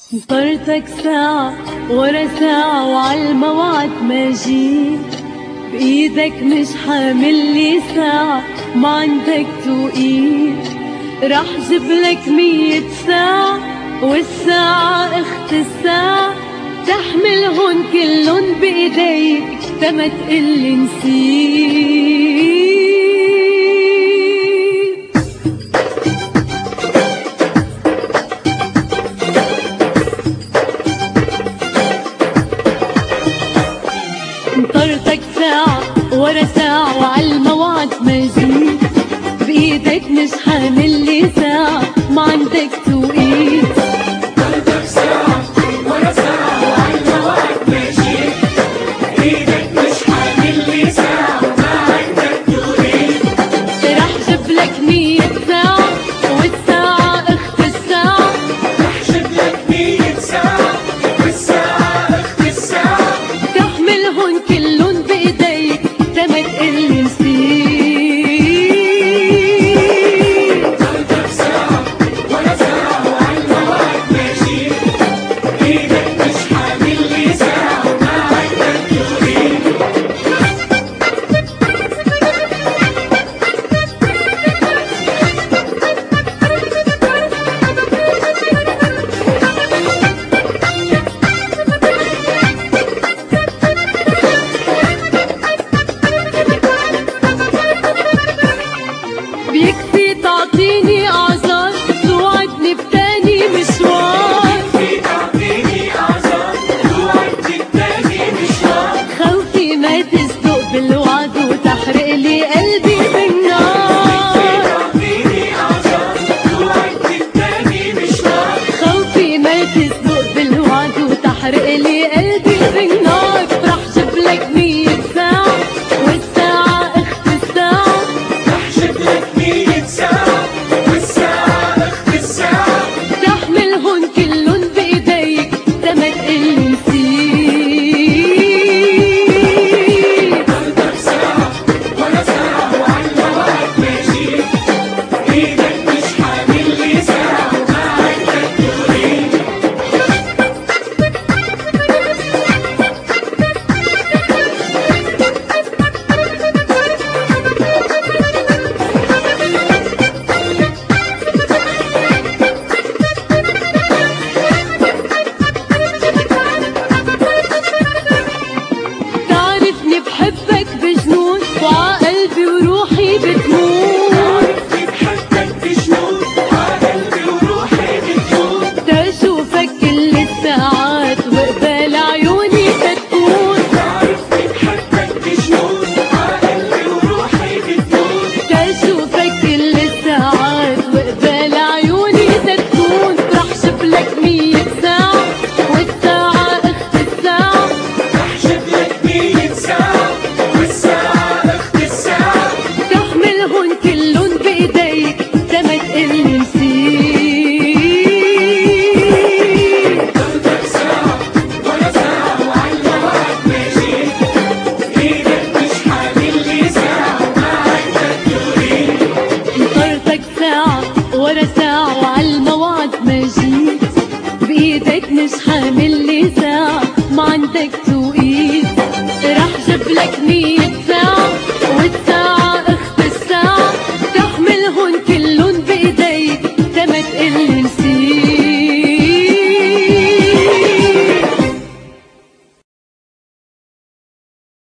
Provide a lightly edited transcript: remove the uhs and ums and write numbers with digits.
انطرتك ساعة ورا ساعة وعالموعد ما جيت، بإيدك مش حاملي ساعة ما عندك توقيت. رح جبلك 100 ساعة والساعة اخت الساعة، تحملهن كلن بإيديك تما تقلي نسيت. انطرتك ساعة ورا ساعة وعالموعد ما جيت، بإيدك مش حاملي ساعة ما عندك توقيت. انطرتك ساعة ورا ساعة وعالموعد ما جيت، بإيدك مش حاملي ساعة ما عندك توقيت. رح جبلك 100 ساعة والساعة اخت الساعة، رح جبلك 100 ساعة والساعة اخت الساعة، تحملهن كلن بإيديك تما تقلي نسيت. انطرتك ساعة ورا ساعة وعالموعد ما جيت، بإيدك مش حاملي ساعة ما عندك توقيت. بيكفي تعطيني أعذار توعدني بتاني مشوار، في تعطيني أعذار توعدني بتاني مشوار، خوفي ما تصدق بالوعد وتحرق لي قلبي بالنار. تعطيني أعذار توعدني بتاني مشوار، خوفي ما تصدق بالوعد وتحرق لي قلبي بالنار. رح جبلك 100 ساعة والساعة اخت الساعة، رح جبلك 100 ساعة والساعة اخت الساعة، تحملهن كلن بإيديك تما تقلي نسيت. انطرتك ساعة ورا ساعة وعالموعد ما جيت، بإيدك مش حاملي ساعة ما عندك توقيت. تعرفني بحبك بجنون وعقلبي وروحي بتموت، عرفتني بحبك بجنون عقلبي وروحي بتموت، تشوفك كل الساعات وقبال عيوني تكون، عرفتني بحبك بجنون عقلبي وروحي بتموت، تشوفك كل الساعات وقبال عيوني تكون. رح جبلك 100 ساعة والساعة اخت الساعة، رح جبلك 100 ساعة والساعة اخت الساعة، تحملهن كلن بإيديك تما تقلي نسيت. انطرتك ساعة ورا ساعة وعالموعد ما جيت، بإيدك مش حاملي ساعة ما عندك توقيت. انطرتك ساعة ورا